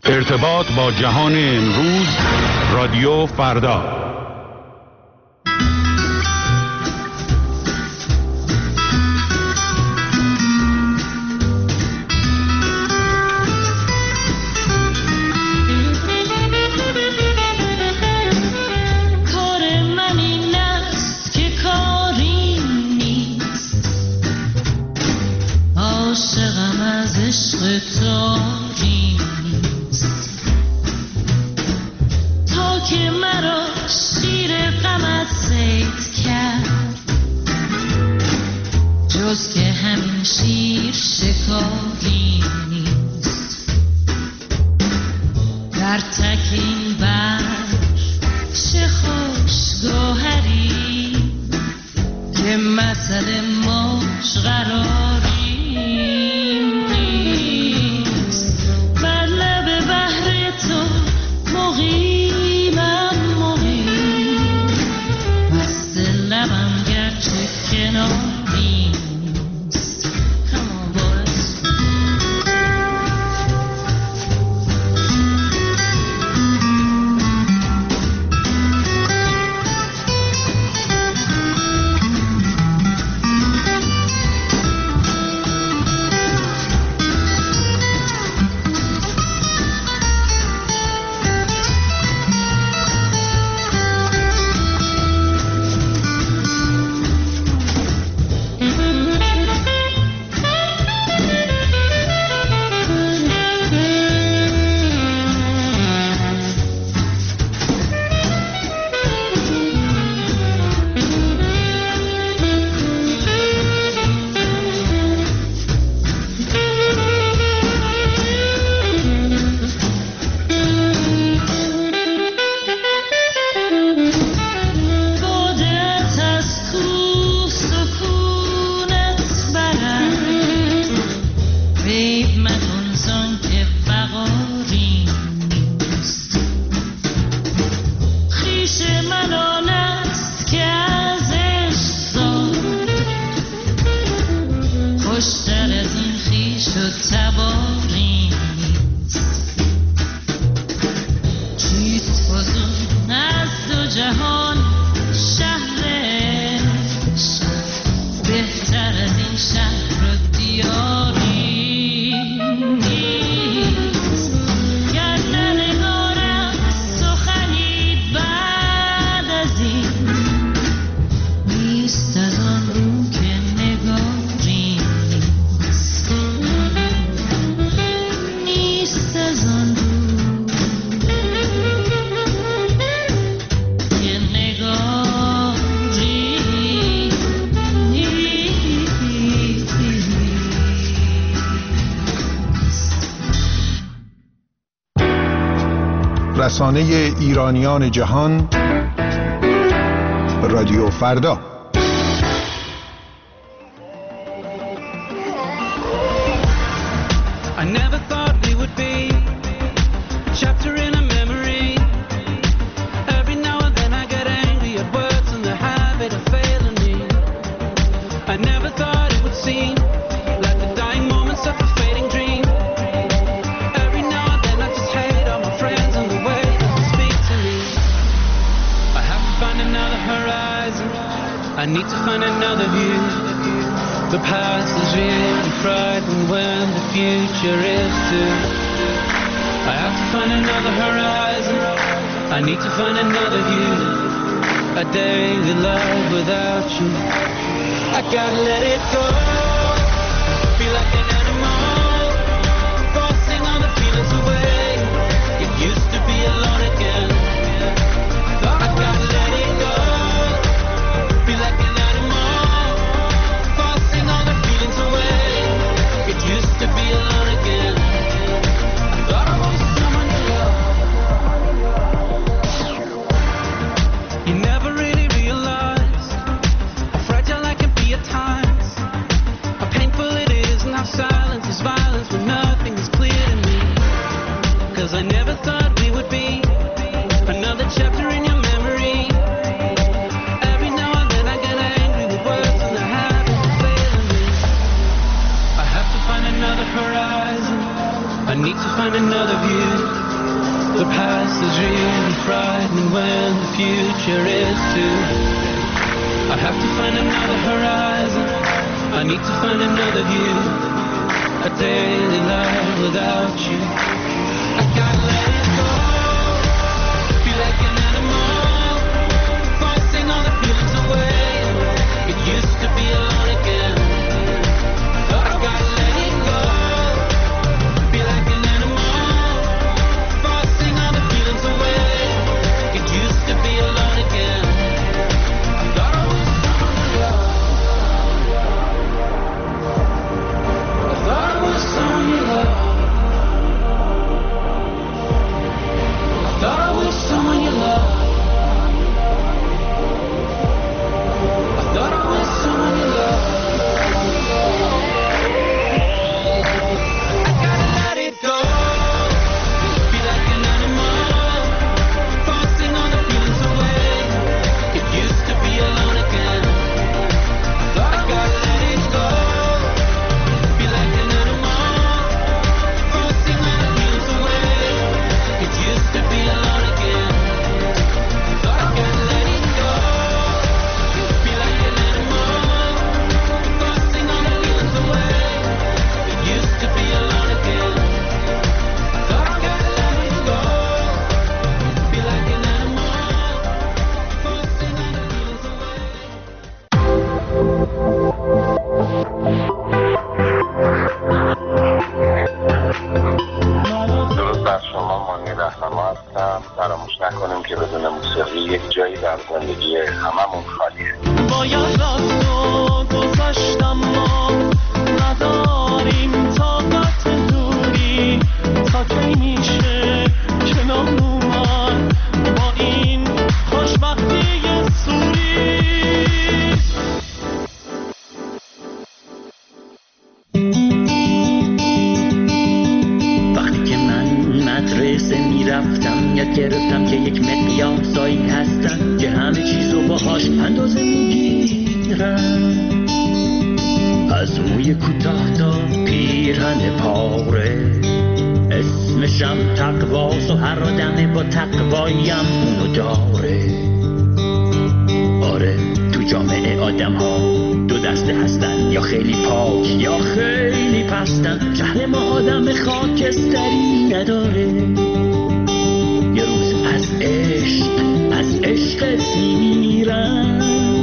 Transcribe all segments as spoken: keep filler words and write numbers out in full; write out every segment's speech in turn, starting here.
ارتباط با جهان امروز، رادیو فردا. رسانه ایرانیان جهان، رادیو فردا. I need to find another view. The past is really frightening when the future is too. I have to find another horizon. I need to find another view. A daily life without you. I gotta let it go. Feel like an animal, forcing all the feelings away. It used to be alone again. I gotta let it go. Feel like an animal, forcing all the feelings away. It used to be alone again. I thought I was someone to love. You never really realized how fragile I can be at times, how painful it is and how silence is violence when nothing is clear to me. Cause I never thought we would be another chapter in your memory. Every now and then I get angry with words and the habit of failing me. I have to find another horizon. I need to find find another view. The past is really frightening when the future is too. I have to find another horizon. I need to find another view. A daily life without you. I gotta let it go. Feel like an animal, forcing all the feelings away. It used to be alone again. I gotta let it go. Feel like an animal, forcing all the feelings away. It used to be alone again. I thought I was someone you love. I thought I was someone you love. I thought I was someone you love. I thought I was someone you love. I gotta let it go. Feel like an animal, forcing all the feelings away. It used to be alone again. I thought I gotta let it go. Feel like an animal, forcing all the feelings away. It used to be alone again. I thought I gotta let it go. Feel like an animal, forcing all the feelings away. It used to be alone again. I thought I gotta let it go. Feel like an animal, forcing all the feelings away. درود بر شما، مانی رهنما هستم. فراموش نکنیم که بدون موسیقی یک جایی در زندگی هممون خالیه. باید رفت و گذشتم ما نداریم طاقت دوری تا کی میشه کنار اومد با این خوشبختی سوری. وقتی که من مدرسه میرفتم یاد گرفتم که یک مقیاسایی هستن که همه چیزو باهاش اندازه میگیرن، از موی کوتاه تا پیرهن پاره. اسمشم تقواست و هر آدمه با تقوایم اونو داره. آره تو جامعه آدم ها دو دسته هستن، یا خیلی پاک یا خیلی پستن. جهل ما آدم خاکستری نداره. یه روز از عشق از عشقت میمیرم.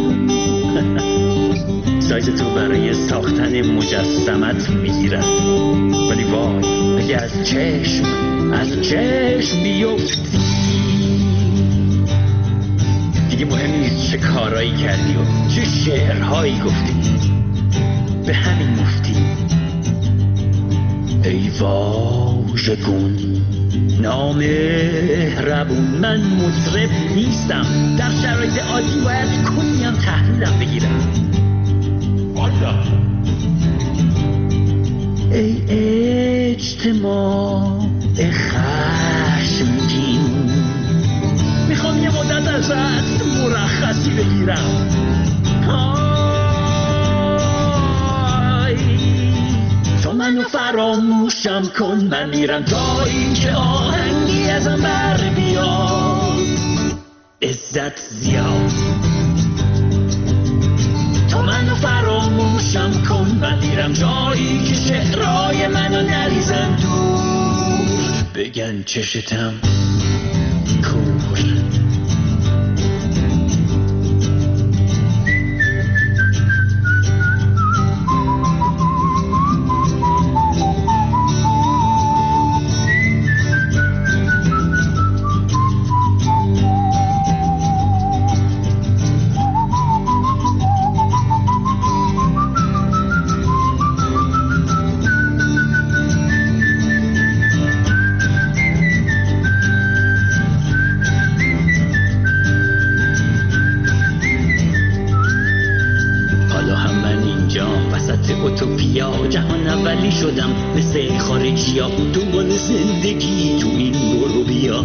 سایز تو برای ساختن مجسمت میگیرم، ولی وای اگه از چشم از چشم بیفتی دیگه مهم نیست چه کارایی کردی و چه شعرهایی گفتی، به همین مفتی. ای واژگون نامهربون، من مطرب نیستم، در شرایط عادی باید کنیم تحلیلم بگیرم. ای اجتماع خشمگین، میخوام یه مدت ازت مرخصی بگیرم. آی تو منو فراموشم کن، من میرم تا این که آهنگی ازم بر بیاد. عزت زیاد تو منو فراموشم کن، من میرم جایی که شعرهای منو نریزن دور. بگن چشتم کور. اوتوپیا جهان اولی شدم مثل خارجی ها، دنبال زندگی تو این برو بیا.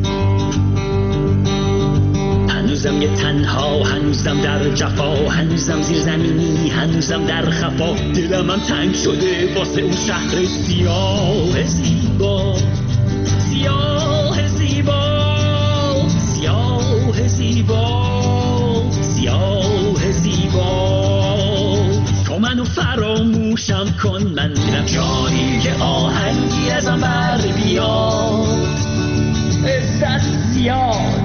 هنوزم یه تنها، هنوزم در جفا، هنوزم زیر زمینی، هنوزم در خفا. دلم هم تنگ شده واسه اون شهر سیاه. زیبا، سیاه زیبا، سیاه زیبا، سیاه زیبا. تو منو فراموشم کن، من میرم جایی که آهنگی ازم بر بیاد، عزت زیاد.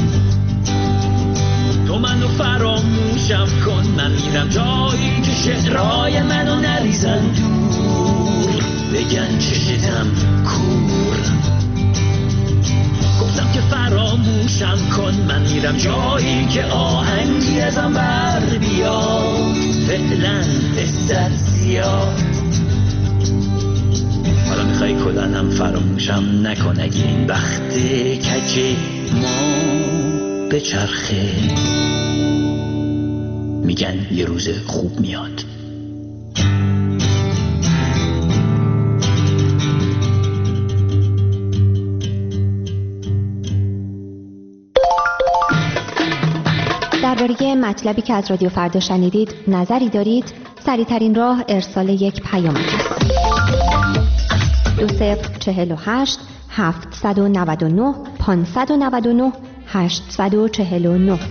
تو منو فراموشم کن، من میرم جایی که شعرهای منو نریزن دور، بگن چشتم کور. گفتم که فراموشم کن، من میرم جایی که آهنگی ازم بر بیاد، فعلا عزت زیاد. حالا میخوای کلنم فراموشم نکن، اگه این وقت کجه ما به چرخه، میگن یه روز خوب میاد. درباره مطلبی که از رادیو فردا شنیدید نظری دارید؟ سریع‌ترین راه ارسال یک پیام است. دو صفر چهل و هشت هفتصد و نود و نه پانصد و نود و نه هشتصد و چهل و نه.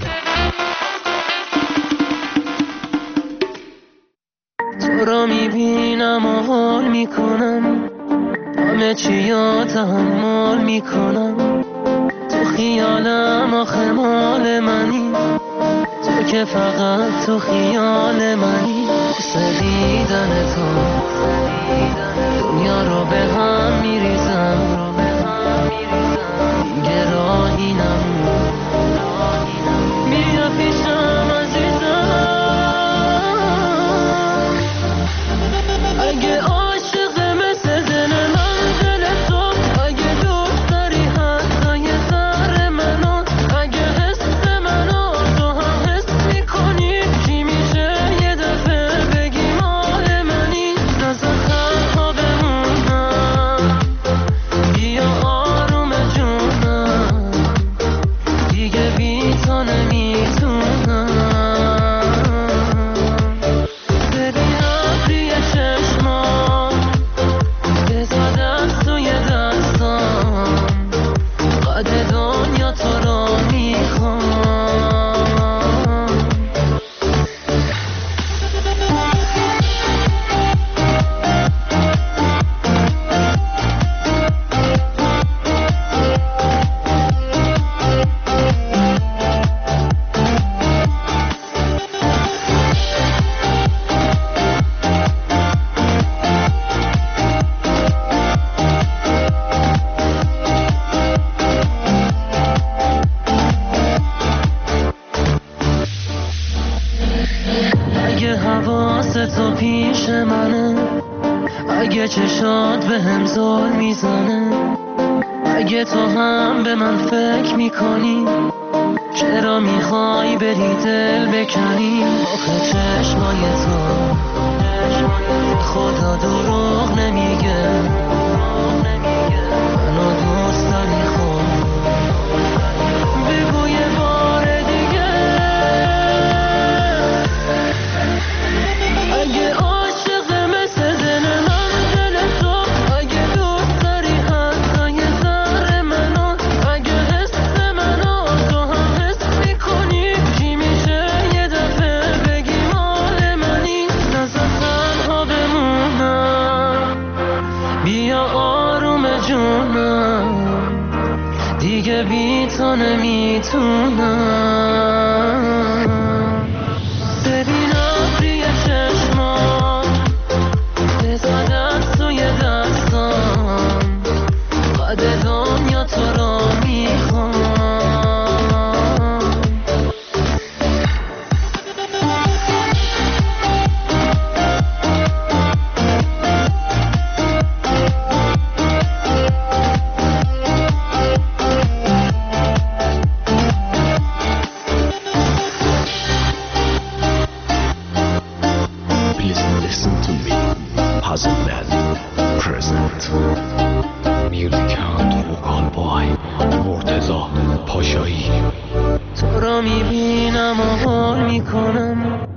تو را میبینم و حال میکنم، همه چی را تحمل میکنم. تو خیالم آخه مال منی، تو که فقط تو خیال منی. سدیدن تو دنیا رو به هم میریزم، دیگه راهی نمون، بیا پیشم عزیزم. اگه عاشق مثل دل من دل تو، اگه دوست داری حتی یه ذره منو، اگه حس منو تو هم حس میکنی، چی میشه یه دفعه بگی مال منی. نزد تنها بمونم، بیا آروم جونم، دیگه بی تو نمیتونم. ببینم توی چشمام، بذار دست توی دستام، قد دنیا تو رو میخوام. اگه حواست تو پیش منه، اگه چشات به هم زل میزنه، اگه تو هم به من فکر میکنی، چرا میخوای بری دل بکنی؟ آخه چشمای تو خدا دروغ نمیگه، منو دوست داری خود، بگو یه بار دیگه. اگه عاشق مثل دل من دل تو، اگه دوست داری حتی یه ذره منو، اگه حس منو تو هم حس میکنی، چی میشه یه دفعه بگی مال منی. نزد تنها بمونم، بیا آروم جونم، دیگه بی تو نمیتونم. ببینم توی چشمام، بذار دست توی دستام، قد دنیا تو رو میخوام. Please listen to me. Puzzle Man present. Music and vocal by مرتضی پاشایی. تو را میبینم و حال میکنم،